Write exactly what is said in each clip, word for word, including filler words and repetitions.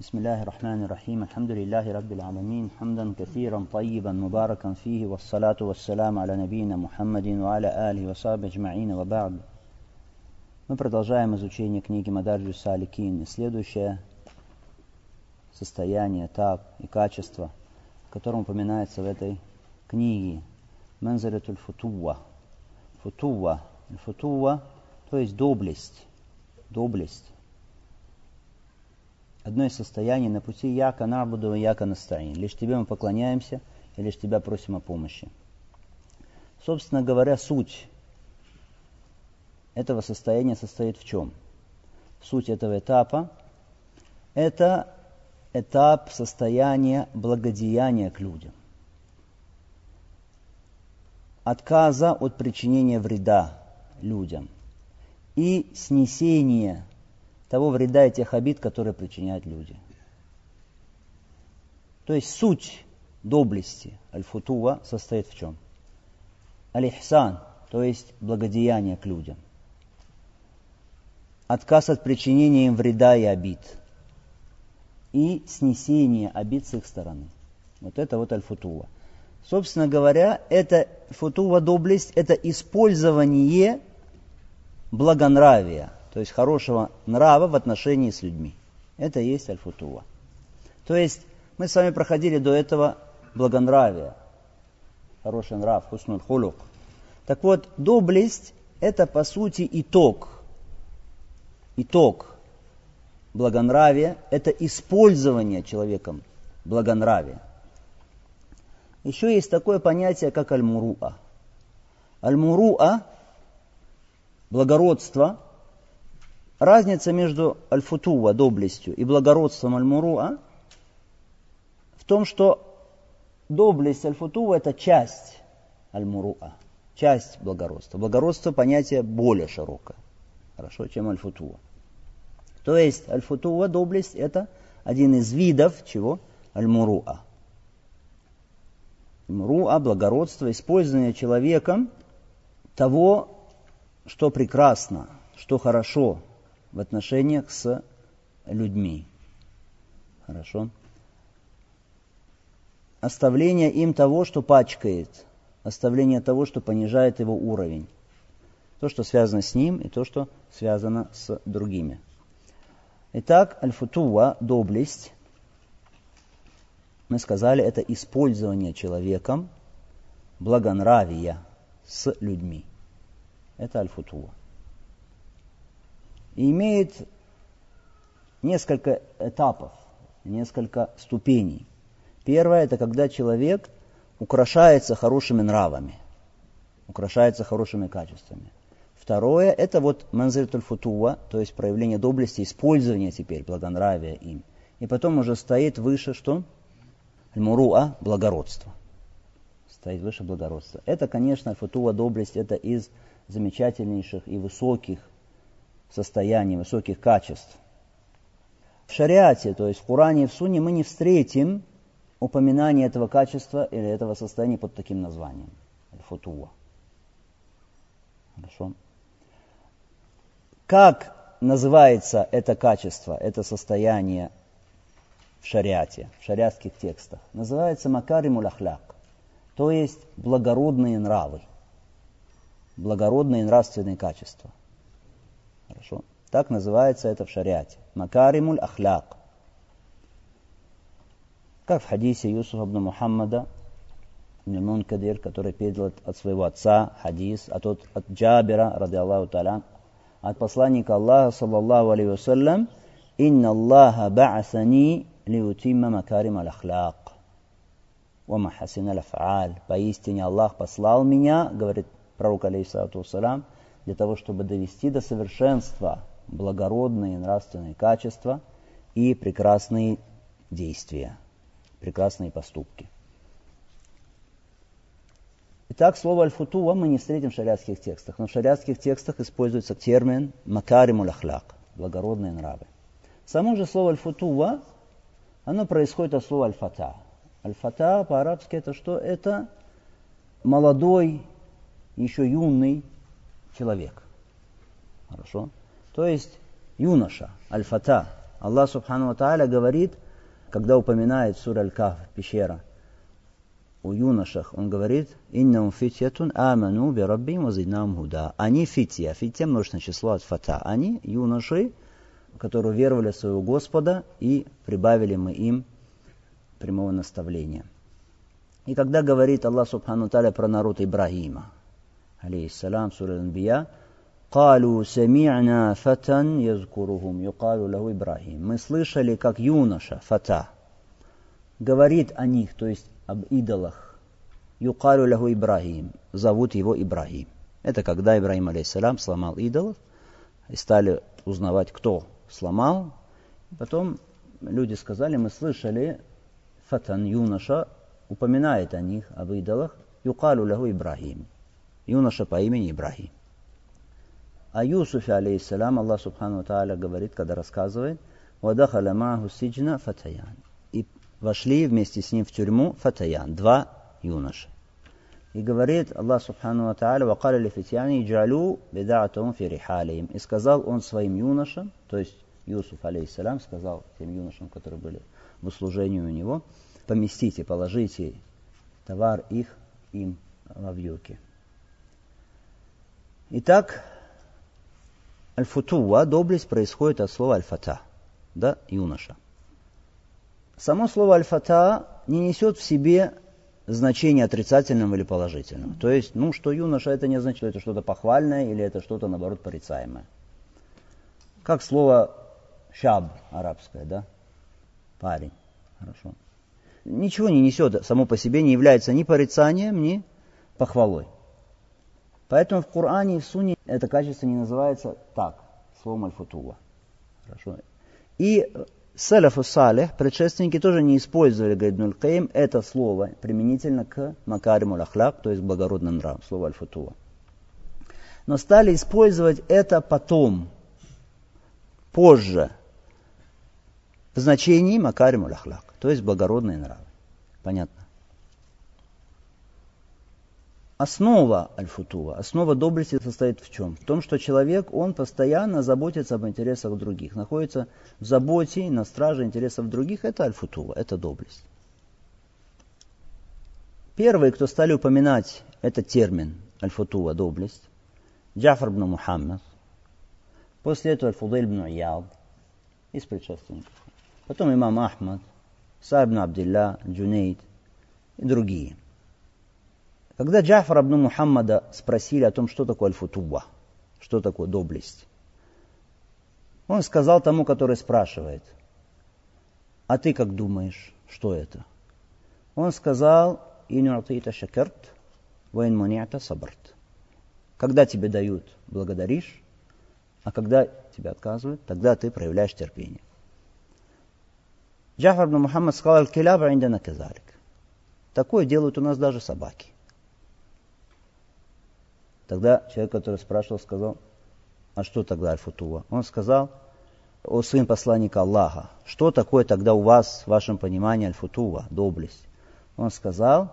بسم الله الرحمن الرحيم الحمد لله رب العالمين حمدا كثيرا طيبا مباركا فيه والصلاة والسلام على نبينا Мухаммад وعلى آله وصحبه أجمعين وبعد. Мы продолжаем изучение книги Мадариджус Саликин, и следующее состояние, этап и качество, которое упоминается в этой книге, Манзилатуль футува. Футува, футува, то есть доблесть, доблесть. Одно из состояний на пути яка набуду и яка настаин. Лишь тебе мы поклоняемся и лишь тебя просим о помощи. Собственно говоря, суть этого состояния состоит в чем? Суть этого этапа – это этап состояния благодеяния к людям. Отказа от причинения вреда людям и снесения того вреда и тех обид, которые причиняют люди. То есть суть доблести аль-футува состоит в чем? Аль-ихсан, то есть благодеяние к людям. Отказ от причинения им вреда и обид. И снесение обид с их стороны. Вот это вот аль-футува. Собственно говоря, это футува доблесть, это использование благонравия, то есть хорошего нрава в отношении с людьми. Это и есть аль-футува. То есть мы с вами проходили до этого благонравие, хороший нрав, хуснуль хулук. Так вот, доблесть – это по сути итог. Итог благонравия – это использование человеком благонравия. Еще есть такое понятие, как аль-муруа. Аль-муруа – благородство. Разница между аль-футува, доблестью, и благородством аль-муруа в том, что доблесть аль-футува – это часть аль-муруа, часть благородства. Благородство – понятие более широкое, хорошо, чем аль-футува. То есть аль-футува, доблесть – это один из видов чего? Аль-муруа. Муруа – благородство, использование человеком того, что прекрасно, что хорошо в отношениях с людьми. Хорошо. Оставление им того, что пачкает. Оставление того, что понижает его уровень. То, что связано с ним, и то, что связано с другими. Итак, аль-футува, доблесть, мы сказали, это использование человеком благонравия с людьми. Это аль-футува. И имеет несколько этапов, несколько ступеней. Первое – это когда человек украшается хорошими нравами, украшается хорошими качествами. Второе – это вот манзилатуль футува, то есть проявление доблести, использование теперь благонравия им. И потом уже стоит выше что? Аль-муруа – благородство. Стоит выше благородства. Это, конечно, аль-футува, доблесть, это из замечательнейших и высоких состояний, высоких качеств. В шариате, то есть в Коране и в Сунне, мы не встретим упоминание этого качества или этого состояния под таким названием. Аль-футува. Хорошо. Как называется это качество, это состояние в шариате, в шариатских текстах? Называется макаримуль ахляк, то есть благородные нравы, благородные нравственные качества. Хорошо. Так называется это в шариате. Макаримуль ахляк. Как в хадисе Юсуфа ибн Мухаммада ибн Мункадир, который передал от своего отца хадис, а тот от Джабира, ради Аллаху та'аля, от посланника Аллаха, саллаллаху алейхи вассалям: «Инна Аллаха ба'асани лиутимма макарим аль-ахляк ва махасин аль-аф'аль». Поистине Аллах послал меня, говорит пророк, алейхиссалату вассалям, для того, чтобы довести до совершенства благородные нравственные качества и прекрасные действия, прекрасные поступки. Итак, слово аль-футува мы не встретим в шариатских текстах, но в шариатских текстах используется термин макаримуль ахляк, благородные нравы. Само же слово аль-футува, оно происходит от слова аль-фата. Аль-фата по-арабски это что? Это молодой, еще юный человек. Хорошо? То есть юноша, аль-фата, Аллах Субхану ва Тааля говорит, когда упоминает сура Аль-Кахф, пещера, о юношах, он говорит, «Иннахум фитьятун аману би раббихим ва зиднахум худа». Они фитья, фитья множественное число от фата. Они юноши, которые веровали в своего Господа, и прибавили мы им прямого наставления. И когда говорит Аллах Субхану Тааля про народ Ибрагима, алейхиссалам, сура Анбия, «Калу сами'на фатан язкурухум, юкалу лаху Ибрагим». Мы слышали, как юноша, фата, говорит о них, то есть об идолах. Юкалу лаху Ибрагим, зовут его Ибрагим. Это когда Ибрагим, алейхиссалам, сломал идолов, и стали узнавать, кто сломал. Потом люди сказали, мы слышали, фатан, юноша, упоминает о них, об идолах, юкалу лаху Ибрагим. Юноша по имени Ибрагим. О Юсуфе, алейхиссалам, Аллах Субхану ва Тааля говорит, когда рассказывает, «Вадахаля мааху сиджна фатаян». И вошли вместе с ним в тюрьму фатаян, два юноши. И говорит Аллах Субхану ва Тааля, «Вакаля ли фитяни иджалю бедаатум фи рихалиим». И сказал он своим юношам, то есть Юсуф, алейхиссалам, сказал тем юношам, которые были в услужении у него, поместите, положите товар их им во вьюки. Итак, аль-футуа, доблесть, происходит от слова аль-фата, да, юноша. Само слово аль-фата не несет в себе значения отрицательного или положительного. То есть, ну, что юноша, это не значит, что это что-то похвальное или это что-то, наоборот, порицаемое. Как слово шаб арабское, да, парень, хорошо. Ничего не несет, само по себе не является ни порицанием, ни похвалой. Поэтому в Коране и в Сунне это качество не называется так, словом аль-футуа. Хорошо. И салафу салих, предшественники, тоже не использовали, говорит Ибн аль-Каим, это слово применительно к макаримул ахлак, то есть к благородным нравам, слово аль-футуа. Но стали использовать это потом, позже, в значении макаримул ахлак, то есть благородные нравы. Понятно? Основа аль-футуа, основа доблести состоит в чем? В том, что человек, он постоянно заботится об интересах других, находится в заботе, на страже интересов других. Это аль-футуа, это доблесть. Первые, кто стали упоминать этот термин аль-футуа, доблесть, Джафар ибн Мухаммад, после этого аль-Фудайль ибн Ияд, из предшественников. Потом имам Ахмад, Са'иб ибн Абдилля, Джунейд и другие. Когда Джафар ибн Мухаммада спросили о том, что такое аль-футуа, что такое доблесть, он сказал тому, который спрашивает, а ты как думаешь, что это? Он сказал, «Ин у'тита шакарт, ва ин муни'та сабарт». Когда тебе дают, благодаришь, а когда тебе отказывают, тогда ты проявляешь терпение. Джафар ибн Мухаммад сказал, «Аль-килаба индана казалик». Такое делают у нас даже собаки. Тогда человек, который спрашивал, сказал, а что тогда аль-футуа? Он сказал, о сын посланника Аллаха, что такое тогда у вас, в вашем понимании, аль-футуа, доблесть? Он сказал,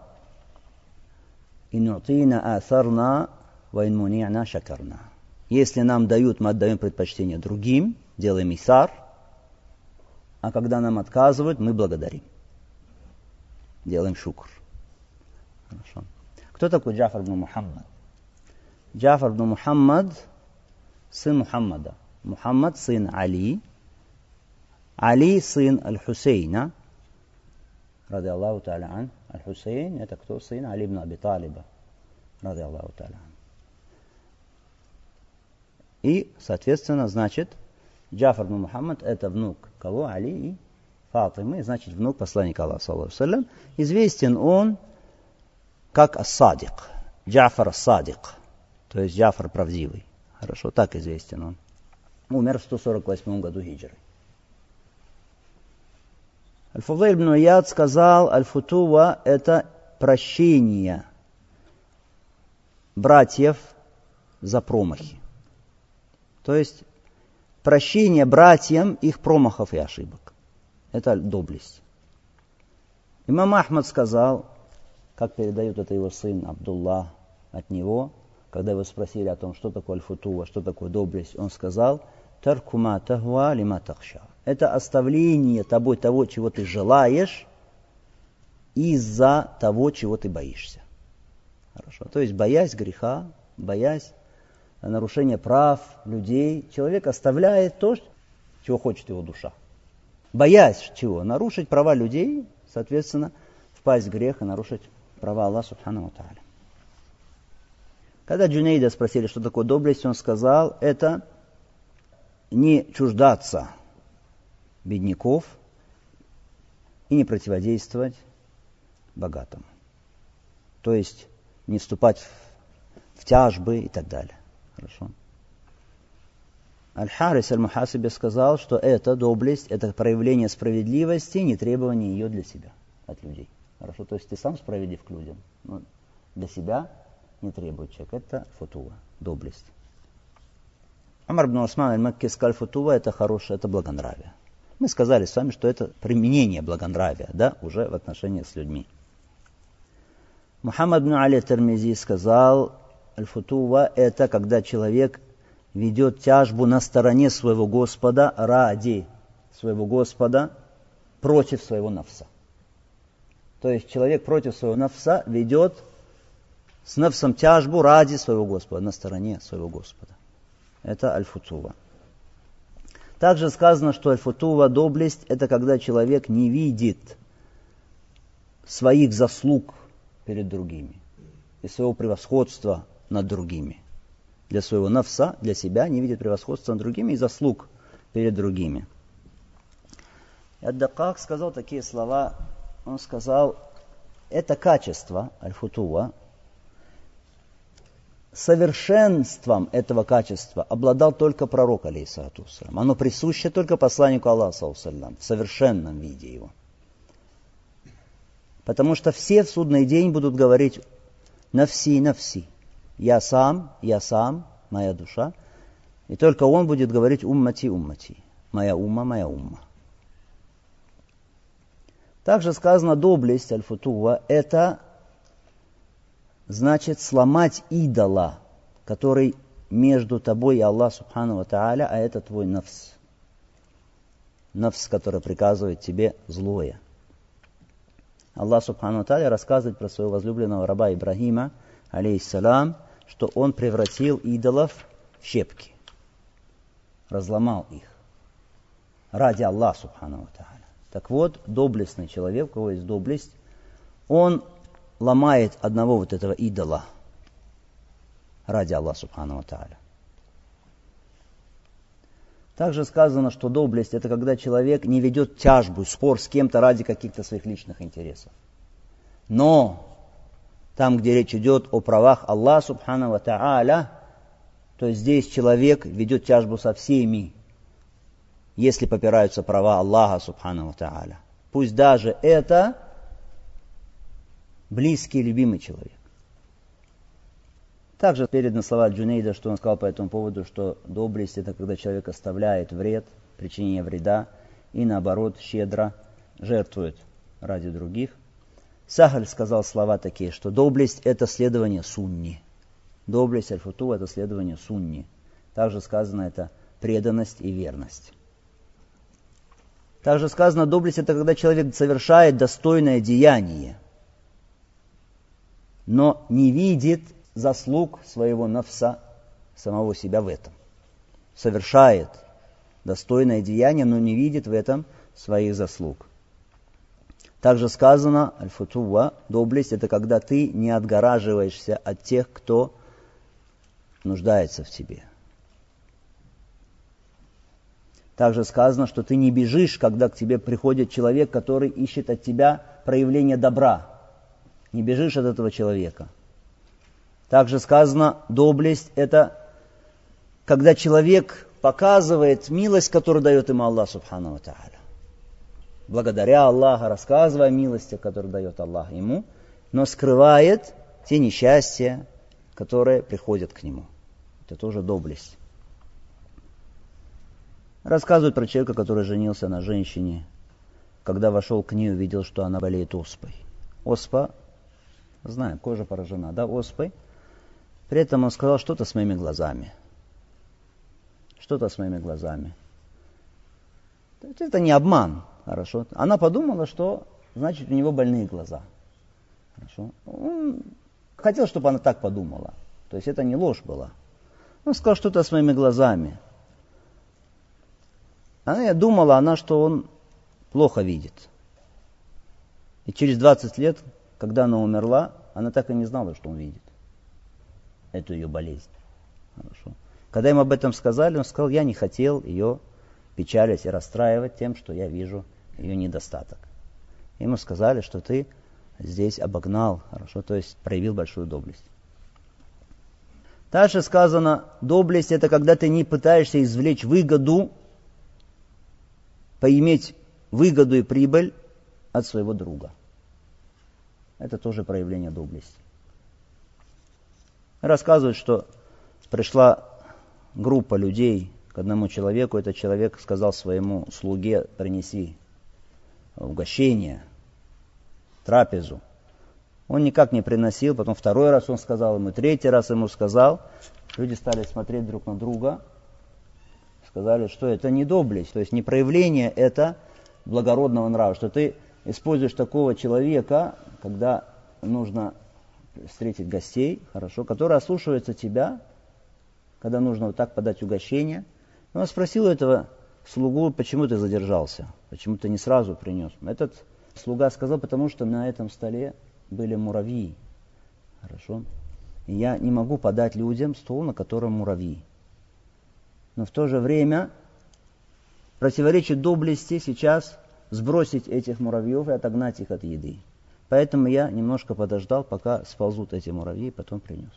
«Ину'тина асарна, ва инмуни'на шакарна». Если нам дают, мы отдаем предпочтение другим, делаем исар, а когда нам отказывают, мы благодарим. Делаем шукр. Хорошо. Кто такой Джафар ибн Мухаммад? Джафар ибн Мухаммад, сын Мухаммада. Мухаммад, сын Али. Али, сын Аль-Хусейна. Ради Аллаху та'аля ан. Аль-Хусейн, это кто сын? Али ибн Аби Талиба. Ради Аллаху та'аля ан. И, соответственно, значит, Джафар ибн Мухаммад это внук кого? Али и Фатимы, значит, внук посланника Аллаха, саллаллаху алейхи ва саллям. Известен он как ас-Садик. Джафар ас-Садик. То есть Джафар правдивый. Хорошо, так известен он. Умер в сто сорок восьмом году хиджры. Аль-Фудайль ибн Ияд сказал, аль-футуа это прощение братьев за промахи. То есть прощение братьям их промахов и ошибок. Это доблесть. Имам Ахмад сказал, как передает это его сын Абдуллах от него, когда его спросили о том, что такое аль-футуа, что такое доблесть, он сказал, «Тарку ма тахва лима тахша». Это оставление тобой того, чего ты желаешь, из-за того, чего ты боишься. Хорошо. То есть, боясь греха, боясь нарушения прав людей, человек оставляет то, чего хочет его душа. Боясь чего? Нарушить права людей, соответственно, впасть в грех и нарушить права Аллаха Субхану ва Тааля. Когда Джунейда спросили, что такое доблесть, он сказал, это не чуждаться бедняков и не противодействовать богатым. То есть не вступать в, в тяжбы и так далее. Хорошо. Аль-Харис Аль-Мухасиби сказал, что это доблесть, это проявление справедливости, не требование ее для себя, от людей. Хорошо, то есть ты сам справедлив к людям, но для себя не требует человек. Это футуа, доблесть. Амар ибн Усман Аль-Макки сказал, футуа это хорошее, это благонравие. Мы сказали с вами, что это применение благонравия, да, уже в отношении с людьми. Мухаммад ибн Али Термизи сказал, аль-футуа это когда человек ведет тяжбу на стороне своего Господа ради своего Господа против своего нафса. То есть человек против своего нафса ведет с нафсом тяжбу ради своего Господа, на стороне своего Господа. Это аль-футуа. Также сказано, что аль-футуа, доблесть, это когда человек не видит своих заслуг перед другими и своего превосходства над другими. Для своего нафса, для себя не видит превосходства над другими и заслуг перед другими. И Ад-Даккак сказал такие слова, он сказал, это качество, аль-футуа, совершенством этого качества обладал только пророк, алейхиссалату вассалям. Оно присуще только посланнику Аллаха, саллаллаху алейхи ва саллям, в совершенном виде его. Потому что все в судный день будут говорить «нафси, нафси». Я сам, я сам, моя душа. И только он будет говорить «уммати, уммати». Моя умма, моя умма. Также сказано доблесть, аль-футуа, это значит сломать идола, который между тобой и Аллах Субхану ва Тааля, а это твой нафс. Нафс, который приказывает тебе злое. Аллах Субхану ва Тааля рассказывает про своего возлюбленного раба Ибрахима, алейхиссалам, что он превратил идолов в щепки. Разломал их. Ради Аллаха Субхану ва Тааля. Так вот, доблестный человек, у кого есть доблесть, он ломает одного вот этого идола ради Аллаха Субхану ва Тааля. Также сказано, что доблесть это когда человек не ведет тяжбу, спор с кем-то ради каких-то своих личных интересов. Но там, где речь идет о правах Аллаха Субхану ва Тааля, то здесь человек ведет тяжбу со всеми, если попираются права Аллаха Субхану ва Тааля. Пусть даже это близкий, любимый человек. Также переданы слова Джунейда, что он сказал по этому поводу, что доблесть это когда человек оставляет вред, причинение вреда, и наоборот щедро жертвует ради других. Сахаль сказал слова такие, что доблесть это следование сунни. Доблесть аль-футуа это следование сунни. Также сказано это преданность и верность. Также сказано, доблесть это когда человек совершает достойное деяние, но не видит заслуг своего нафса, самого себя в этом. Совершает достойное деяние, но не видит в этом своих заслуг. Также сказано, аль-футуа, доблесть, это когда ты не отгораживаешься от тех, кто нуждается в тебе. Также сказано, что ты не бежишь, когда к тебе приходит человек, который ищет от тебя проявление добра. Не бежишь от этого человека. Также сказано, доблесть это когда человек показывает милость, которую дает ему Аллах Субхану ва Тааля. Благодаря Аллаху, рассказывая о милости, которую дает Аллах ему, но скрывает те несчастья, которые приходят к нему. Это тоже доблесть. Рассказывают про человека, который женился на женщине. Когда вошел к ней, увидел, что она болеет оспой. Оспа, знаем, кожа поражена, да, оспой. При этом он сказал, что-то с моими глазами. Что-то с моими глазами. Это не обман, хорошо. Она подумала, что значит у него больные глаза. Хорошо. Он хотел, чтобы она так подумала. То есть это не ложь была. Он сказал что-то с моими глазами. Она думала, она, что он плохо видит. И через двадцать лет, когда она умерла, она так и не знала, что он видит. Эту ее болезнь. Хорошо. Когда им об этом сказали, он сказал, я не хотел ее печалить и расстраивать тем, что я вижу ее недостаток. Ему сказали, что ты здесь обогнал, хорошо, то есть проявил большую доблесть. Дальше сказано, доблесть это когда ты не пытаешься извлечь выгоду, поиметь выгоду и прибыль от своего друга. Это тоже проявление доблести. Рассказывают, что пришла группа людей к одному человеку. Этот человек сказал своему слуге, принеси угощение, трапезу. Он никак не приносил, потом второй раз он сказал ему, третий раз ему сказал. Люди стали смотреть друг на друга, сказали, что это не доблесть, то есть не проявление это благородного нрава, что ты используешь такого человека, когда нужно встретить гостей, хорошо, которые ослушиваются тебя, когда нужно вот так подать угощение. И он спросил у этого слугу, почему ты задержался, почему ты не сразу принес. Этот слуга сказал, потому что на этом столе были муравьи. Хорошо. И я не могу подать людям стол, на котором муравьи. Но в то же время противоречит доблести сейчас сбросить этих муравьев и отогнать их от еды. Поэтому я немножко подождал, пока сползут эти муравьи, и потом принес.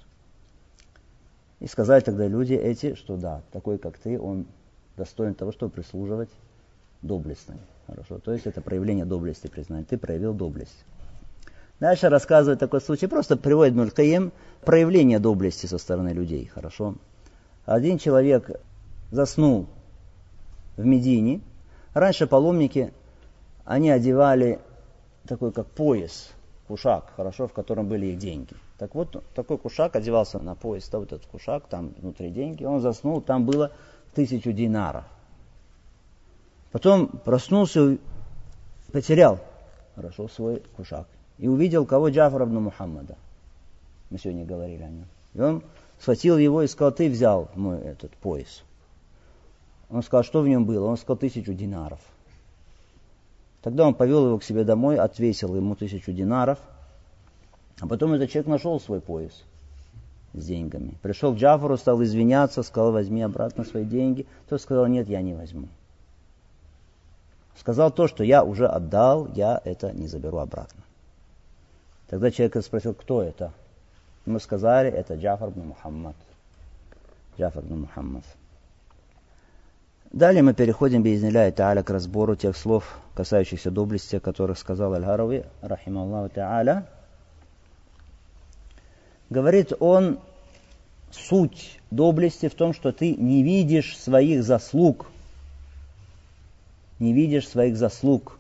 И сказали тогда люди эти, что да, такой как ты, он достоин того, чтобы прислуживать доблестным. Хорошо. То есть это проявление доблести признания. Ты проявил доблесть. Дальше рассказывает такой случай, просто приводит Ибн аль-Кайим проявление доблести со стороны людей. Хорошо. Один человек заснул в Медине. Раньше паломники, они одевали такой как пояс, кушак, хорошо, в котором были их деньги. Так вот, такой кушак одевался на пояс, да, вот этот кушак, там внутри деньги. Он заснул, там было тысячу динаров. Потом проснулся, потерял, хорошо, свой кушак. И увидел кого? Джафар ибн Мухаммада. Мы сегодня говорили о нем. И он схватил его и сказал, ты взял мой этот пояс. Он сказал, что в нем было? Он сказал, тысячу динаров. Тогда он повел его к себе домой, отвесил ему тысячу динаров. А потом этот человек нашел свой пояс с деньгами. Пришел к Джафару, стал извиняться, сказал, возьми обратно свои деньги. Тот сказал, нет, я не возьму. Сказал то, что я уже отдал, я это не заберу обратно. Тогда человек спросил, кто это? Мы сказали, это Джафар ибн Мухаммад. Джафар ибн Мухаммад. Далее мы переходим, биизнилляхи тааля, к разбору тех слов, касающихся доблести, о которых сказал Аль-Гарави, рахималлаху тааля. Говорит он, суть доблести в том, что ты не видишь своих заслуг. Не видишь своих заслуг.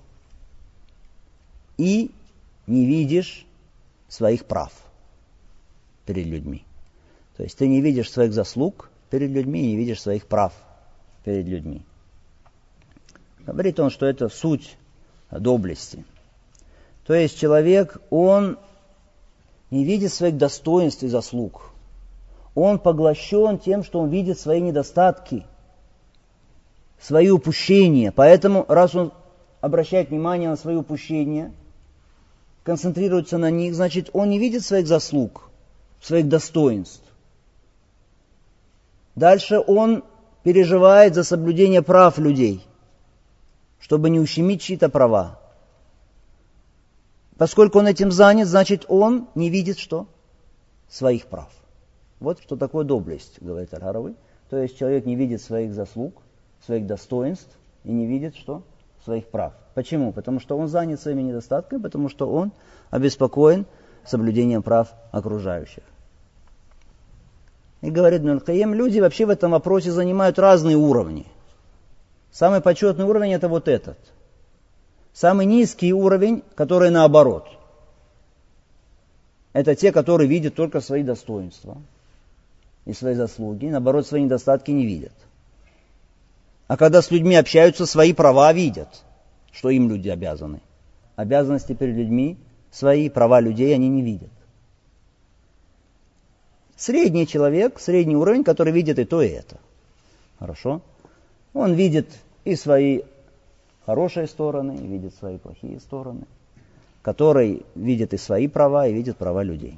И не видишь своих прав перед людьми. То есть ты не видишь своих заслуг перед людьми, не видишь своих прав перед людьми. Говорит он, что это суть доблести. То есть человек, он не видит своих достоинств и заслуг. Он поглощен тем, что он видит свои недостатки, свои упущения. Поэтому, раз он обращает внимание на свои упущения, концентрируется на них, значит, он не видит своих заслуг, своих достоинств. Дальше он переживает за соблюдение прав людей, чтобы не ущемить чьи-то права. Поскольку он этим занят, значит, он не видит что? Своих прав. Вот что такое доблесть, говорит Аль-Гарави. То есть человек не видит своих заслуг, своих достоинств и не видит что? Своих прав. Почему? Потому что он занят своими недостатками, потому что он обеспокоен соблюдением прав окружающих. И говорит Ибн аль-Кайим, люди вообще в этом вопросе занимают разные уровни. Самый почетный уровень это вот этот. Самый низкий уровень, который наоборот. Это те, которые видят только свои достоинства и свои заслуги, наоборот, свои недостатки не видят. А когда с людьми общаются, свои права видят, что им люди обязаны. Обязанности перед людьми, свои права людей они не видят. Средний человек, средний уровень, который видит и то, и это. Хорошо? Он видит и свои хорошие стороны, и видит свои плохие стороны. Который видит и свои права, и видит права людей.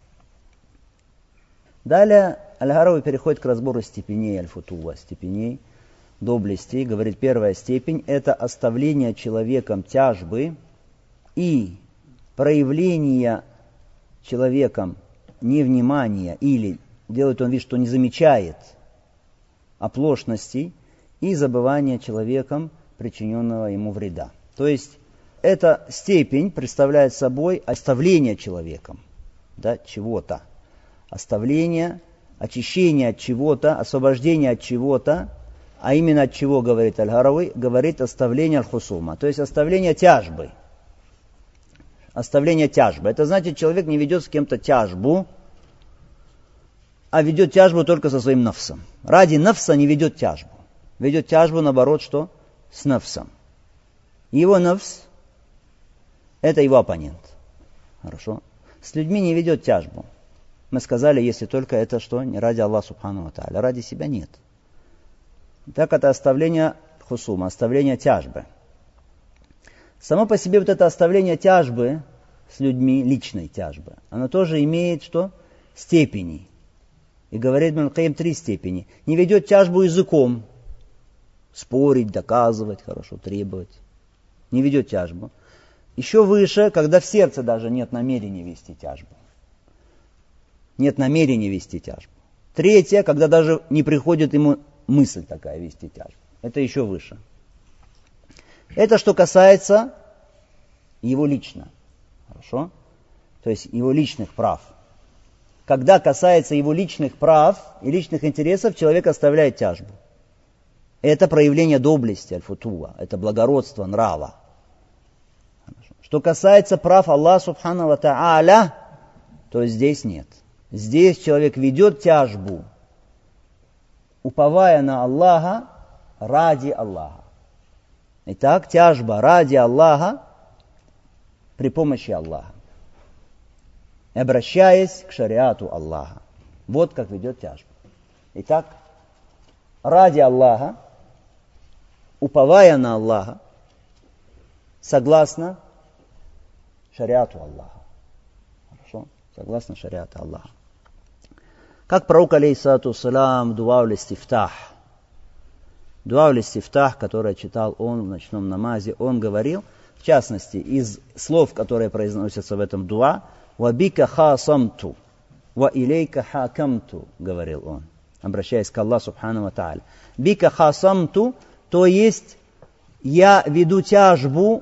Далее Аль-Харави переходит к разбору степеней аль-футува, степеней доблести. Говорит, первая степень – это оставление человеком тяжбы и проявление человеком невнимания, или делает он вид, что не замечает оплошностей, и забывание человеком причиненного ему вреда. То есть, эта степень представляет собой оставление человеком, да, чего-то. Оставление, очищение от чего-то, освобождение от чего-то, а именно от чего, говорит Аль-Харави, говорит оставление аль-хусума, то есть оставление тяжбы. Оставление тяжбы. Это значит, человек не ведет с кем-то тяжбу, а ведет тяжбу только со своим нафсом. Ради нафса не ведет тяжбу. Ведет тяжбу, наоборот, что? С нафсом. Его нафс – это его оппонент. Хорошо? С людьми не ведет тяжбу. Мы сказали, если только это что? Не ради Аллаха Субхану ва Тааля. Ради себя нет. Так это оставление хусума, оставление тяжбы. Само по себе вот это оставление тяжбы с людьми, личной тяжбы, оно тоже имеет что? Степени. И говорит Ибн Аль-Кайим три степени. Не ведет тяжбу языком. Спорить, доказывать, хорошо, требовать. Не ведет тяжбу. Еще выше, когда в сердце даже нет намерения вести тяжбу. Нет намерения вести тяжбу. Третье, когда даже не приходит ему мысль такая вести тяжбу. Это еще выше. Это что касается его лично. Хорошо? То есть его личных прав. Когда касается его личных прав и личных интересов, человек оставляет тяжбу. Это проявление доблести, аль-футува. Это благородство нрава. Хорошо. Что касается прав Аллаха Субхану ва Тааля, то здесь нет. Здесь человек ведет тяжбу, уповая на Аллаха ради Аллаха. Итак, тяжба ради Аллаха при помощи Аллаха. Обращаясь к шариату Аллаха. Вот как ведет тяжбу. Итак, ради Аллаха, уповая на Аллаха, согласно шариату Аллаха. Хорошо? Согласно шариату Аллаха. Как пророк, алейхиссалату вассалям, дуа уль-истифтах. Дуа уль-истифтах, который читал он в ночном намазе, он говорил, в частности, из слов, которые произносятся в этом дуа, «Вабика хасамту, ва илейка хакамту», говорил он, обращаясь к Аллаху Субхану ва Тааля. «Бика хасамту», то есть, я веду тяжбу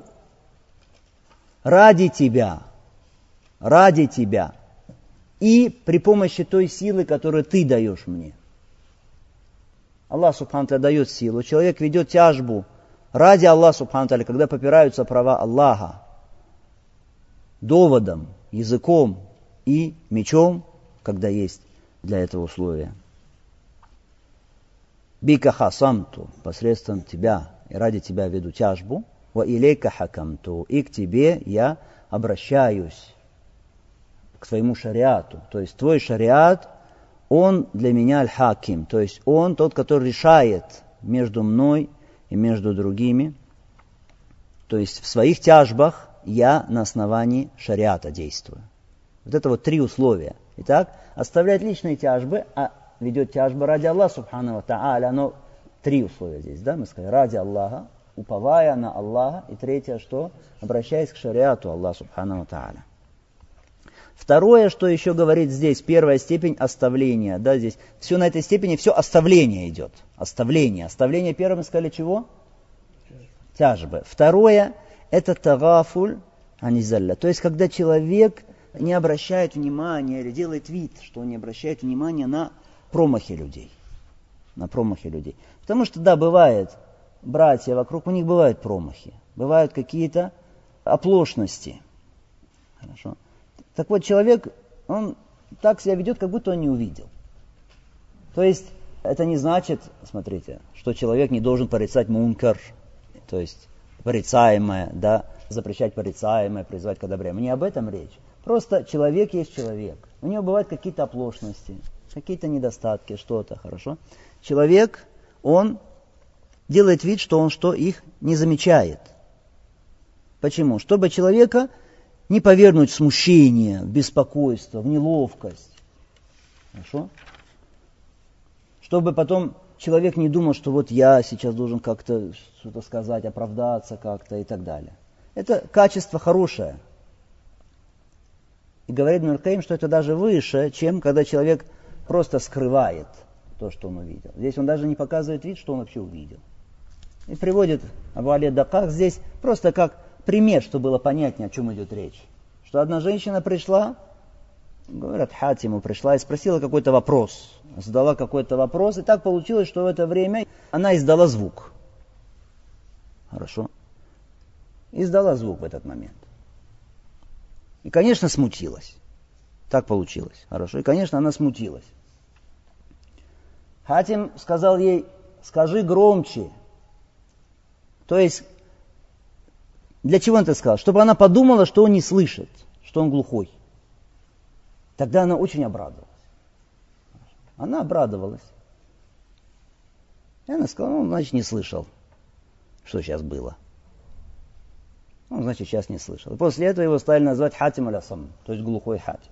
ради тебя, ради тебя, и при помощи той силы, которую ты даешь мне. Аллах Субхану ва Тааля дает силу. Человек ведет тяжбу ради Аллаха Субхану ва Тааля, когда попираются права Аллаха, доводом, языком и мечом, когда есть для этого условия. Бика хасамту, посредством тебя, и ради тебя веду тяжбу, ва илейка хакамту, и к тебе я обращаюсь, к твоему шариату. То есть твой шариат, он для меня аль-хаким, то есть он тот, который решает между мной и между другими. То есть в своих тяжбах я на основании шариата действую. Вот это вот три условия. Итак, оставлять личные тяжбы, а ведет тяжбы ради Аллаха Субхану ва Тааля. Но три условия здесь, да, мы сказали, ради Аллаха, уповая на Аллаха. И третье, что? Обращаясь к шариату Аллаха Субхану ва Тааля. Второе, что еще говорит здесь, первая степень оставления. Да, здесь все на этой степени, все оставление идет. Оставление. Оставление первым мы сказали чего? Тяжбы. Второе, это тагафуль анизалля. То есть, когда человек не обращает внимания или делает вид, что он не обращает внимания на промахи людей. На промахи людей. Потому что, да, бывает, братья вокруг, у них бывают промахи. Бывают какие-то оплошности. Хорошо. Так вот, человек, он так себя ведет, как будто он не увидел. То есть, Это не значит, смотрите, что человек не должен порицать мункар, то есть порицаемое, да, запрещать порицаемое, призывать к добру. Не об этом речь. Просто человек есть человек. У него бывают какие-то оплошности, какие-то недостатки, что-то, хорошо. Человек, он делает вид, что он что их не замечает. Почему? Чтобы человека не повергнуть в смущение, в беспокойство, в неловкость. Хорошо? Чтобы потом человек не думал, что вот я сейчас должен как-то что-то сказать, оправдаться как-то и так далее. Это качество хорошее. И говорит Ибн аль-Каим, что это даже выше, чем когда человек просто скрывает то, что он увидел. Здесь он даже не показывает вид, что он вообще увидел. И приводит Абу Али ад-Даккак здесь просто как пример, чтобы было понятнее, о чем идет речь. Что одна женщина пришла, говорят, Хатиму пришла и спросила какой-то вопрос. Задала какой-то вопрос, и так получилось, что в это время она издала звук. Хорошо? Издала звук в этот момент. И, конечно, смутилась. Так получилось. Хорошо. И, конечно, она смутилась. Хатим сказал ей, скажи громче. То есть, для чего он это сказал? Чтобы она подумала, что он не слышит, что он глухой. Тогда она очень обрадовалась. Она обрадовалась. И она сказала, ну, значит, не слышал, что сейчас было. Ну, значит, сейчас не слышал. И после этого его стали называть Хатим аль-Асам, то есть глухой Хатим.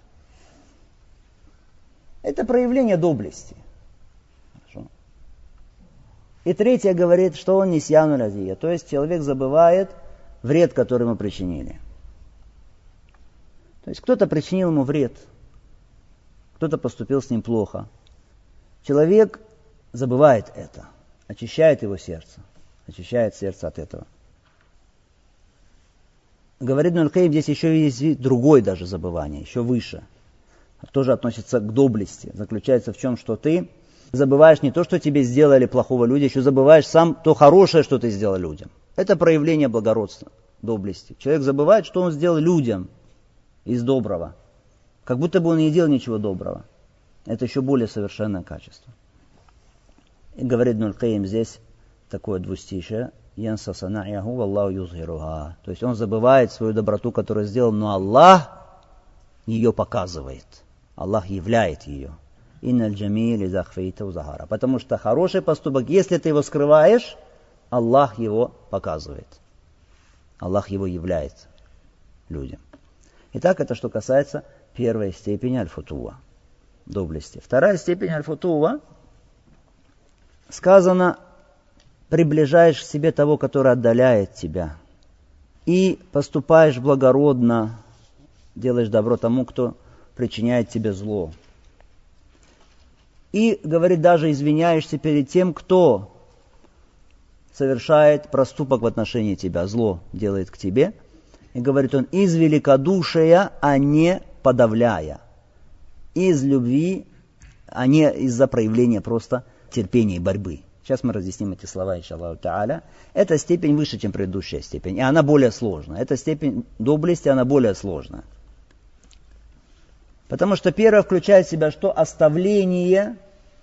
Это проявление доблести. Хорошо. И третье говорит, что он нисьяну лазия, то есть человек забывает вред, который ему причинили. То есть кто-то причинил ему вред, кто-то поступил с ним плохо. Человек забывает это, очищает его сердце, очищает сердце от этого. Говорит Ибн аль-Каим, здесь еще есть другое даже забывание, еще выше. Тоже относится к доблести. Заключается в чем, что ты забываешь не то, что тебе сделали плохого люди, еще забываешь сам то хорошее, что ты сделал людям. Это проявление благородства, доблести. Человек забывает, что он сделал людям из доброго. Как будто бы он не делал ничего доброго. Это еще более совершенное качество. И говорит Ибн аль-Каим здесь такое двустишее. Янса сана'яху валлаху юзхируха. То есть он забывает свою доброту, которую сделал, но Аллах ее показывает. Аллах являет ее. Инналь джамиль захфейта захара. Потому что хороший поступок, если ты его скрываешь, Аллах его показывает. Аллах его являет людям. Итак, это что касается первой степени аль-футуа, доблести. Вторая степень аль-футуа, сказано, приближаешь к себе того, который отдаляет тебя, и поступаешь благородно, делаешь добро тому, кто причиняет тебе зло. И, говорит, даже извиняешься перед тем, кто совершает проступок в отношении тебя, зло делает к тебе. И говорит он, из великодушия, а не подавляя. Из любви, а не из-за проявления просто терпения и борьбы. Сейчас мы разъясним эти слова, иншаллаху та'аля. Эта степень выше, чем предыдущая степень, и она более сложная. Эта степень доблести, она более сложная. Потому что первая включает в себя что? Оставление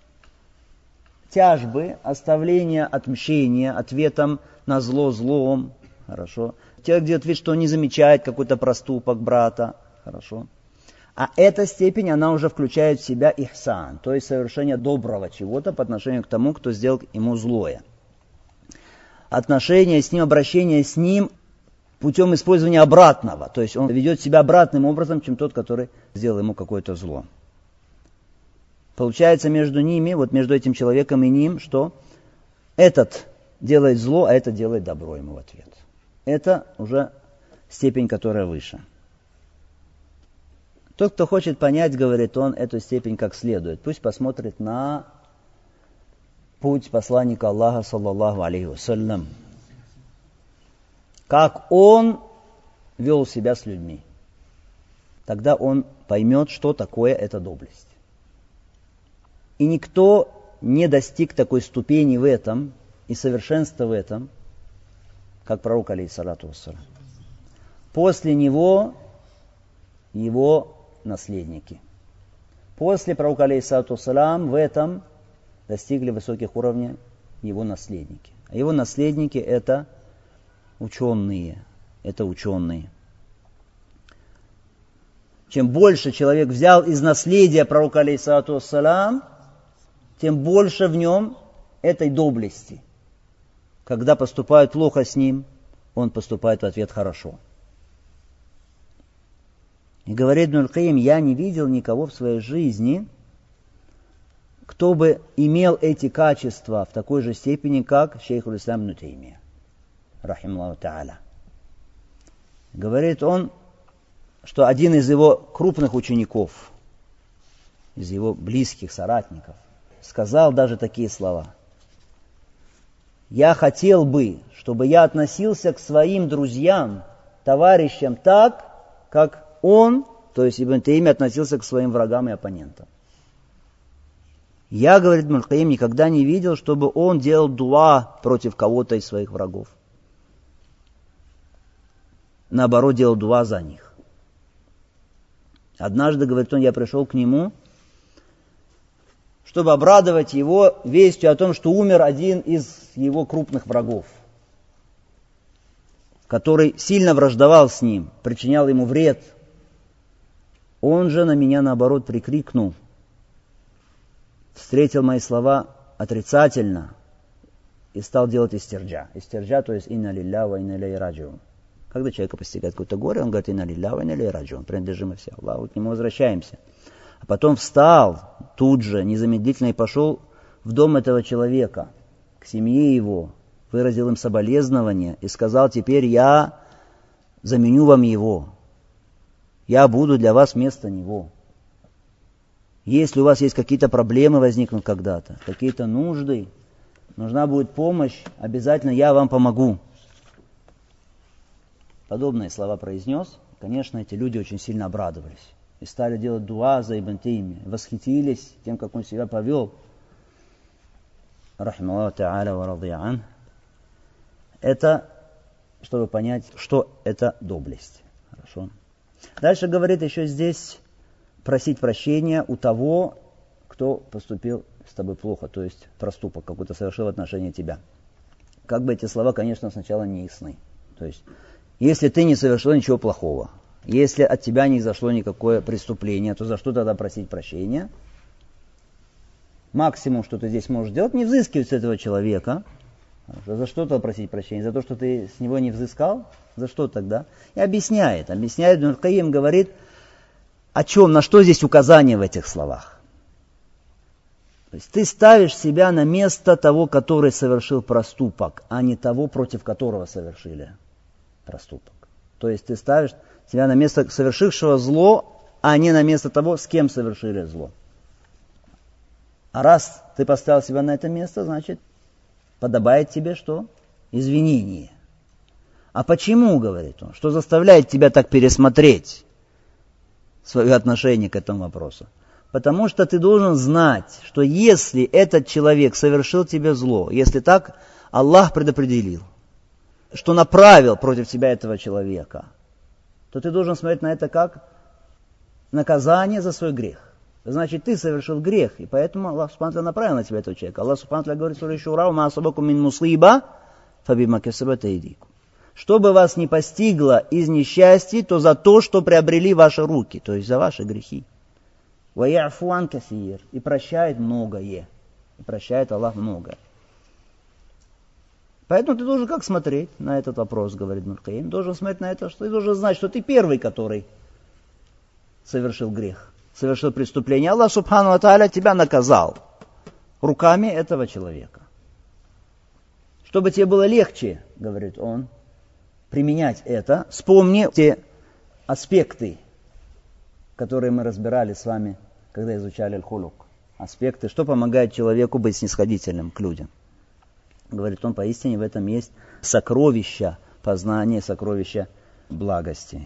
тяжбы, оставление отмщения, ответом на зло злом. Хорошо. Человек делает вид, что он не замечает какой-то проступок брата. Хорошо. А эта степень, она уже включает в себя ихсан, то есть совершение доброго чего-то по отношению к тому, кто сделал ему злое. Отношение с ним, обращение с ним путем использования обратного, то есть он ведет себя обратным образом, чем тот, который сделал ему какое-то зло. Получается между ними, вот между этим человеком и ним, что этот делает зло, а этот делает добро ему в ответ. Это уже степень, которая выше. Тот, кто хочет понять, говорит он, эту степень как следует. Пусть посмотрит на путь посланника Аллаха, саллаллаху алейхи вассалям. Как он вел себя с людьми. Тогда он поймет, что такое эта доблесть. И никто не достиг такой ступени в этом и совершенства в этом, как пророк, алейхиссалату вассалям. После него его наследники. После пророка, алейхиссалату вассалям, в этом достигли высоких уровней его наследники. А его наследники это ученые. Это ученые. Чем больше человек взял из наследия пророка алейхиссалату вассалям, тем больше в нем этой доблести. Когда поступают плохо с ним, он поступает в ответ хорошо. И говорит Ибн аль-Кайим, я не видел никого в своей жизни, кто бы имел эти качества в такой же степени, как шейх аль-Ислам ибн Таймия, рахималлаху та'аля. Говорит он, что один из его крупных учеников, из его близких соратников, сказал даже такие слова. Я хотел бы, чтобы я относился к своим друзьям, товарищам так, как он, то есть Ибн Таймия, относился к своим врагам и оппонентам. Я, говорит Ибн аль-Кайим, никогда не видел, чтобы он делал дуа против кого-то из своих врагов. Наоборот, делал дуа за них. Однажды, говорит он, я пришел к нему, чтобы обрадовать его вестью о том, что умер один из его крупных врагов, который сильно враждовал с ним, причинял ему вред. Он же на меня, наоборот, прикрикнул, встретил мои слова отрицательно и стал делать истирджа. Истирджа, то есть инна лилля ва инна илейхи раджиун. Когда человека постигает какое-то горе, он говорит инна лилля ва инна илейхи раджиун. Принадлежим мы все Аллаху, к нему возвращаемся. А потом встал тут же, незамедлительно, и пошел в дом этого человека, к семье его, выразил им соболезнования и сказал, теперь я заменю вам его. Я буду для вас вместо него. Если у вас есть какие-то проблемы возникнут когда-то, какие-то нужды, нужна будет помощь, обязательно я вам помогу. Подобные слова произнес. Конечно, эти люди очень сильно обрадовались и стали делать дуа за Ибн Таймия, восхитились тем, как он себя повел. Рахималлаху та'аля ва радия ан. Это, чтобы понять, что это доблесть. Хорошо. Дальше говорит еще здесь просить прощения у того, кто поступил с тобой плохо, то есть проступок какой-то совершил в отношении тебя. Как бы эти слова, конечно, сначала не ясны. То есть, если ты не совершил ничего плохого, если от тебя не изошло никакое преступление, то за что тогда просить прощения? Максимум, что ты здесь можешь делать, не взыскивать с этого человека. За что тогда просить прощения? За то, что ты с него не взыскал? За что тогда? И объясняет. Объясняет, Ибн аль-Кайим говорит, о чем, на что здесь указание в этих словах. То есть ты ставишь себя на место того, который совершил проступок, а не того, против которого совершили проступок. То есть ты ставишь себя на место совершившего зло, а не на место того, с кем совершили зло. А раз ты поставил себя на это место, значит, подобает тебе что? Извинение. А почему, говорит он, что заставляет тебя так пересмотреть свое отношение к этому вопросу? Потому что ты должен знать, что если этот человек совершил тебе зло, если так Аллах предопределил, что направил против тебя этого человека, то ты должен смотреть на это как наказание за свой грех. Значит, ты совершил грех, и поэтому Аллах субхану ва тааля направил на тебя этого человека. Аллах субхану ва тааля говорит в суре Шура: «Ма асабакум мин мусиба фабима касабат айдикум». Что бы вас не постигло из несчастья, то за то, что приобрели ваши руки, то есть за ваши грехи. «Ва я'фу ан касир», и прощает многое. И прощает Аллах многое. Поэтому ты должен как смотреть на этот вопрос, говорит Ибн аль-Кайим. Должен смотреть на это, что ты должен знать, что ты первый, который совершил грех, совершил преступление. Аллах субхану ва тааля тебя наказал руками этого человека. Чтобы тебе было легче, говорит он, применять это, вспомни те аспекты, которые мы разбирали с вами, когда изучали аль-хулук. Аспекты, что помогает человеку быть снисходительным к людям. Говорит он, поистине в этом есть сокровища познания, сокровища благости.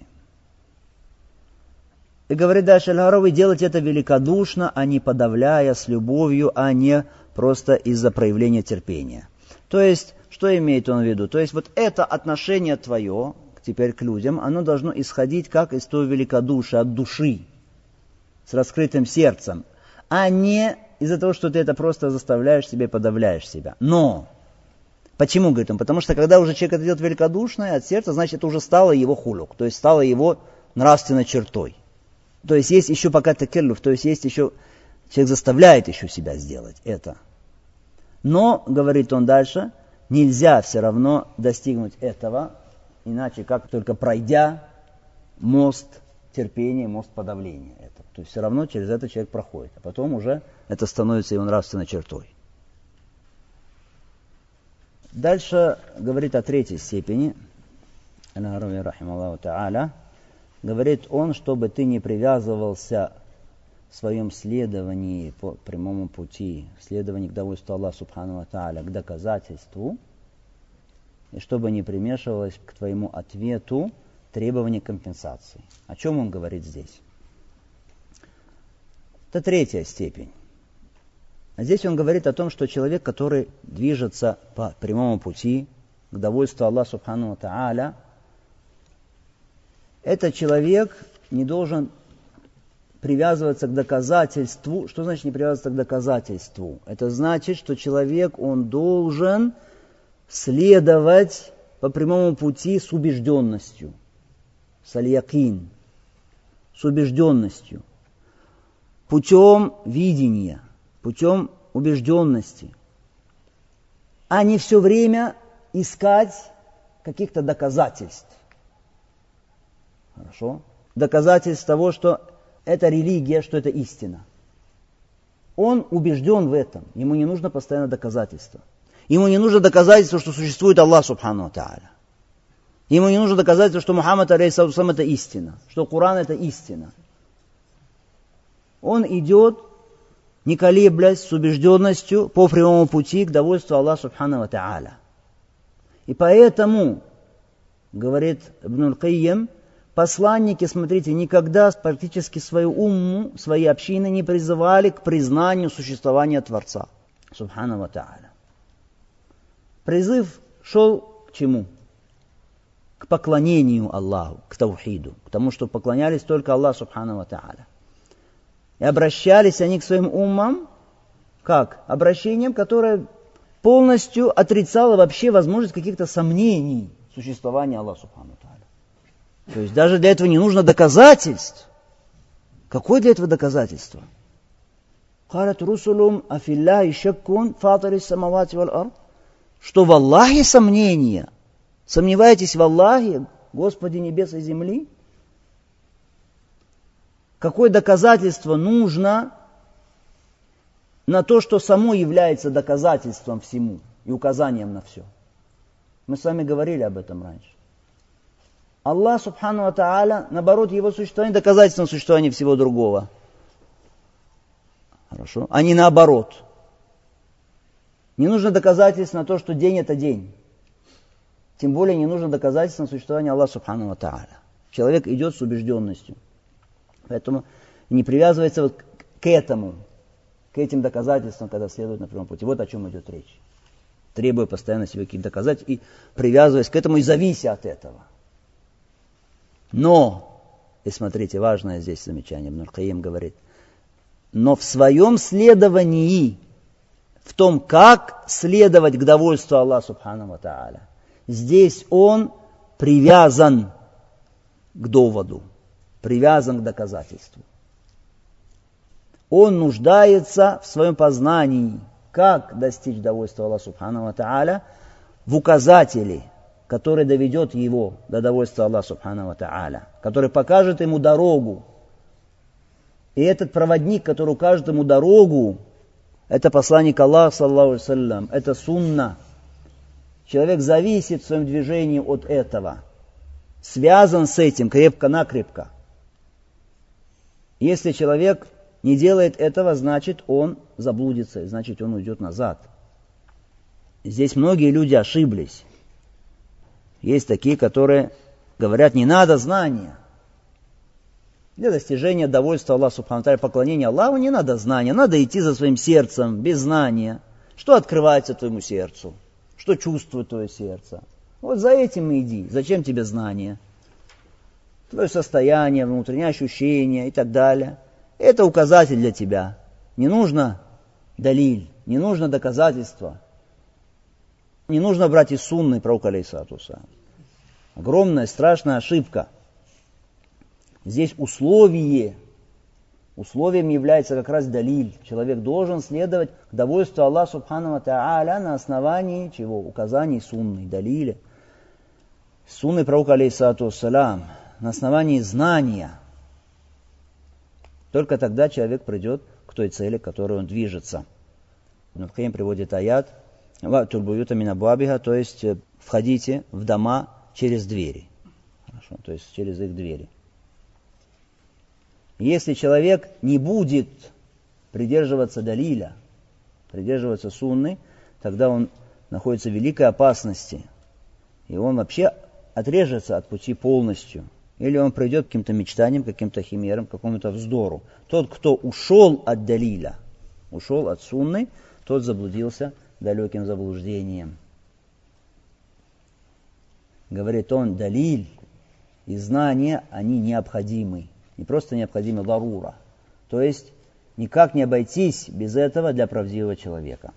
И говорит дальше Аль-Харави, делать это великодушно, а не подавляя, с любовью, а не просто из-за проявления терпения. То есть, что имеет он в виду? То есть, вот это отношение твое теперь к людям, оно должно исходить как из того великодушия, от души, с раскрытым сердцем, а не из-за того, что ты это просто заставляешь себя и подавляешь себя. Но, почему, говорит он? Потому что когда уже человек это делает великодушно от сердца, значит, это уже стало его хулюк, то есть стало его нравственной чертой. То есть есть еще пока такеллюф, то есть есть еще, человек заставляет еще себя сделать это. Но, говорит он дальше, нельзя все равно достигнуть этого, иначе как только пройдя мост терпения, мост подавления этого. То есть все равно через это человек проходит, а потом уже это становится его нравственной чертой. Дальше говорит о третьей степени. Говорит он, чтобы ты не привязывался в своем следовании по прямому пути, следовании к довольству Аллаха Субхану ва Тааля, к доказательству, и чтобы не примешивалось к твоему ответу требование компенсации. О чем он говорит здесь? Это третья степень. А здесь он говорит о том, что человек, который движется по прямому пути к довольству Аллаха Субхану ва Тааля, этот человек не должен привязываться к доказательству. Что значит не привязываться к доказательству? Это значит, что человек, он должен следовать по прямому пути с убежденностью, с аль-якин, с убежденностью, путем видения, путем убежденности, а не все время искать каких-то доказательств. Хорошо? Доказательств того, что это религия, что это истина. Он убежден в этом. Ему не нужно постоянно доказательства. Ему не нужно доказательства, что существует Аллах Субхану ва Тааля. Ему не нужно доказательства, что Мухаммад алейхиссалам это истина, что Коран это истина. Он идет, не колеблясь, с убежденностью по прямому пути к довольству Аллаха Субхану ва Тааля. И поэтому, говорит Ибн аль-Каййим, посланники, смотрите, никогда практически свою умму, свои общины не призывали к признанию существования Творца, Субхану ва Тааля. Призыв шел к чему? К поклонению Аллаху, к таухиду, к тому, что поклонялись только Аллаху Субхану ва Тааля. И обращались они к своим уммам, как? Обращением, которое полностью отрицало вообще возможность каких-то сомнений в существовании Аллаха Субхану ва Тааля. То есть даже для этого не нужно доказательств. Какое для этого доказательство? Что в Аллахе сомнения? Сомневаетесь в Аллахе, Господе небес и земли? Какое доказательство нужно на то, что само является доказательством всему и указанием на все? Мы с вами говорили об этом раньше. Аллах Субхану ва Тааля, наоборот, его существование доказательством существования всего другого. Хорошо? А не наоборот. Не нужно доказательств на то, что день это день. Тем более не нужно доказательств на существование Аллаха Субхану ва Тааля. Человек идет с убежденностью. Поэтому не привязывается вот к этому, к этим доказательствам, когда следует на прямом пути. Вот о чем идет речь. Требуя постоянно себе какие-то доказательства и привязываясь к этому и завися от этого. Но, и смотрите, важное здесь замечание, Ибн аль-Каййим говорит, но в своем следовании, в том, как следовать к довольству Аллаха Субхану ва Тааля, здесь он привязан к доводу, привязан к доказательству. Он нуждается в своем познании, как достичь довольства Аллаха Субхану ва Тааля, в указателе, который доведет его до довольства Аллаха Субхану ва Тааля, который покажет ему дорогу. И этот проводник, который укажет ему дорогу, это посланник Аллаха, саллаллаху алейхи ва саллям, это сунна. Человек зависит в своем движении от этого, связан с этим крепко-накрепко. Если человек не делает этого, значит он заблудится, значит он уйдет назад. Здесь многие люди ошиблись. Есть такие, которые говорят, не надо знания. Для достижения довольства Аллаха Субхану ва Тааля, поклонения Аллаху не надо знания. Надо идти за своим сердцем, без знания. Что открывается твоему сердцу? Что чувствует твое сердце? Вот за этим и иди. Зачем тебе знания? Твое состояние, внутренние ощущения и так далее. Это указатель для тебя. Не нужно далиль, не нужно доказательства. Не нужно брать из сунны пророка алейхиссалату вассалям. Огромная, страшная ошибка. Здесь условие, условием является как раз далиль. Человек должен следовать к довольству Аллаха субхану ва тааля на основании чего? Указаний сунны, далиля. Сунны пророка алейхиссалату вассалям, на основании знания. Только тогда человек придет к той цели, к которой он движется. Ибн Кайим приводит аят, то есть входите в дома через двери. Хорошо, то есть через их двери. Если человек не будет придерживаться далиля, придерживаться сунны, тогда он находится в великой опасности. И он вообще отрежется от пути полностью. Или он придет к каким-то мечтаниям, к каким-то химерам, к какому-то вздору. Тот, кто ушел от далиля, ушел от сунны, тот заблудился далеким заблуждением. Говорит он, далиль и знания, они необходимы. Не просто необходимы, ларура. То есть, никак не обойтись без этого для правдивого человека.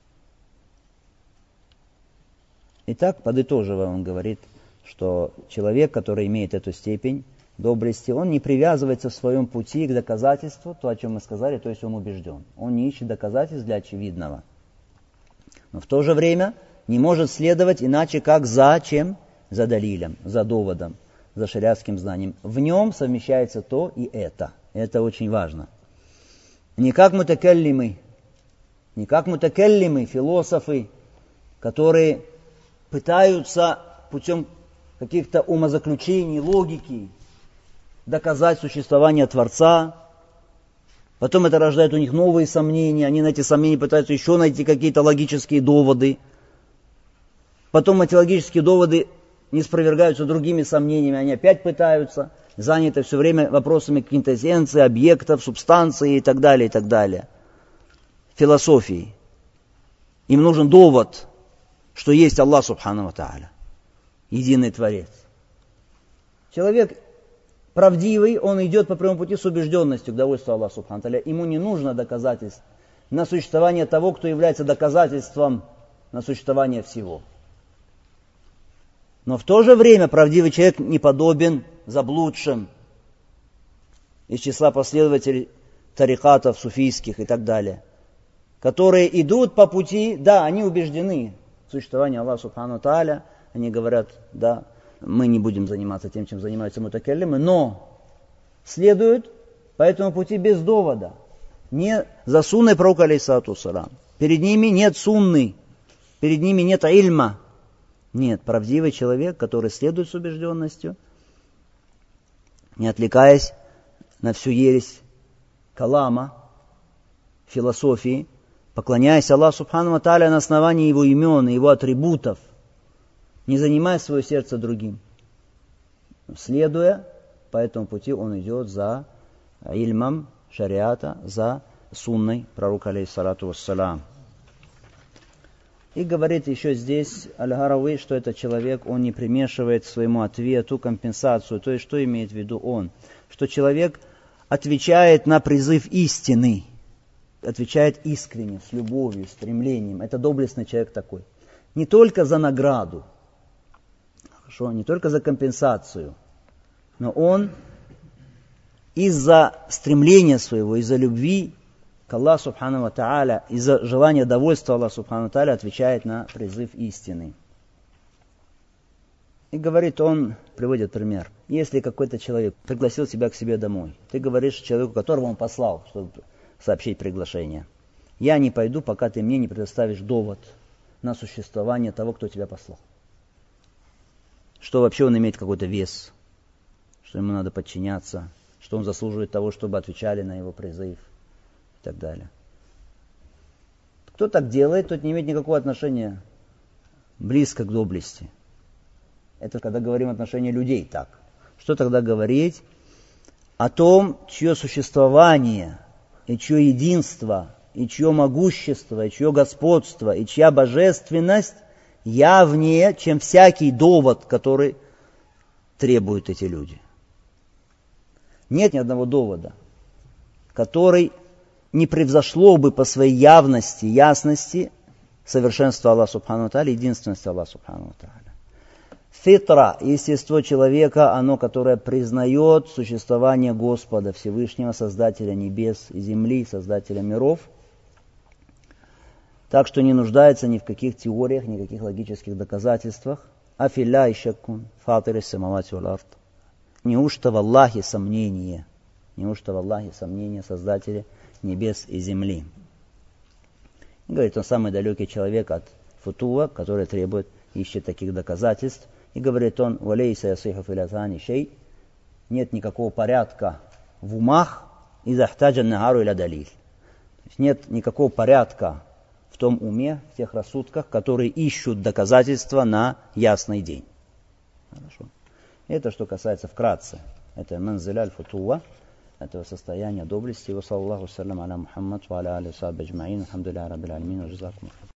Итак, подытоживая, он говорит, что человек, который имеет эту степень доблести, он не привязывается в своем пути к доказательству, то, о чем мы сказали, то есть он убежден. Он не ищет доказательств для очевидного. Но в то же время не может следовать иначе, как за чем? За далилем, за доводом, за шариатским знанием. В нем совмещается то и это. Это очень важно. Не как мутакаллимы, не как мутакаллимы, философы, которые пытаются путем каких-то умозаключений, логики доказать существование Творца. Потом это рождает у них новые сомнения. Они на эти сомнения пытаются еще найти какие-то логические доводы. Потом эти логические доводы не спровергаются другими сомнениями. Они опять пытаются, заняты все время вопросами квинтэссенции, объектов, субстанции и так далее, и так далее. Философии. Им нужен довод, что есть Аллах субхану ва тааля, единый Творец. Человек правдивый, он идет по прямому пути с убежденностью к довольству Аллаха субхану ва тааля. Ему не нужно доказательств на существование того, кто является доказательством на существование всего. Но в то же время правдивый человек не подобен заблудшим из числа последователей тарикатов, суфийских и так далее, которые идут по пути, да, они убеждены в существовании Аллаха субхану ва тааля, они говорят, да, мы не будем заниматься тем, чем занимаются мутакаллимы, но следуют по этому пути без довода, не за сунной пророка алейхиссалату вассалям. Перед ними нет сунны, перед ними нет ильма. Нет, правдивый человек, который следует с убежденностью, не отвлекаясь на всю ересь калама, философии, поклоняясь Аллаху субхану ва тааля на основании Его имен и Его атрибутов, не занимая свое сердце другим. Следуя по этому пути, он идет за ильмом шариата, за сунной пророка алейхиссалату вассалям. И говорит еще здесь Аль-Гарауи, что этот человек, он не примешивает к своему ответу компенсацию. То есть, что имеет в виду он? Что человек отвечает на призыв истины, отвечает искренне, с любовью, стремлением. Это доблестный человек такой. Не только за награду, хорошо, не только за компенсацию, но он из-за стремления своего, из-за любви к Аллаху субхану ва тааля, из-за желания довольства Аллаха субхану ва тааля отвечает на призыв истины. И говорит он, приводит пример. Если какой-то человек пригласил тебя к себе домой, ты говоришь человеку, которого он послал, чтобы сообщить приглашение: я не пойду, пока ты мне не предоставишь довод на существование того, кто тебя послал. Что вообще он имеет какой-то вес, что ему надо подчиняться, что он заслуживает того, чтобы отвечали на его призыв и так далее. Кто так делает, тот не имеет никакого отношения близко к доблести. Это когда говорим отношения людей так. Что тогда говорить о том, чье существование и чье единство, и чье могущество, и чье господство, и чья божественность явнее, чем всякий довод, который требуют эти люди. Нет ни одного довода, который не превзошло бы по своей явности, ясности совершенство Аллаха Субхану ва Тааля, единственность Аллаха Субхану ва Тааля. Фитра, естество человека, оно, которое признает существование Господа Всевышнего, Создателя небес и земли, Создателя миров, так что не нуждается ни в каких теориях, ни в каких логических доказательствах. Афилля и шаккун, фатири самавати вал ард. Неужто в Аллахе сомнение? Неужто в Аллахе сомнение Создателя небес и земли? И говорит, он самый далекий человек от футуа, который требует, ищет таких доказательств. И говорит он, валейса ясиху филатани шей, нет никакого порядка в умах, иза хтаджан нагару иля далиль. Нет никакого порядка в том уме, в тех рассудках, которые ищут доказательства на ясный день. Хорошо. Это что касается вкратце. Это манзиля аль-футуа, этого состояния доблести. Ва саллаллаху саллям аля Мухаммад ва аля алейхи ва сахбихи аджмаин. Алхамдулиллахи раббил аламин. Ва джазакум.